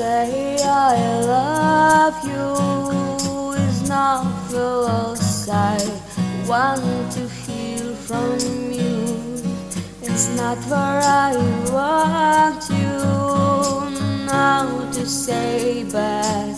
say I love you is not the loss I want to hear from you. It's not where I want you now to say, but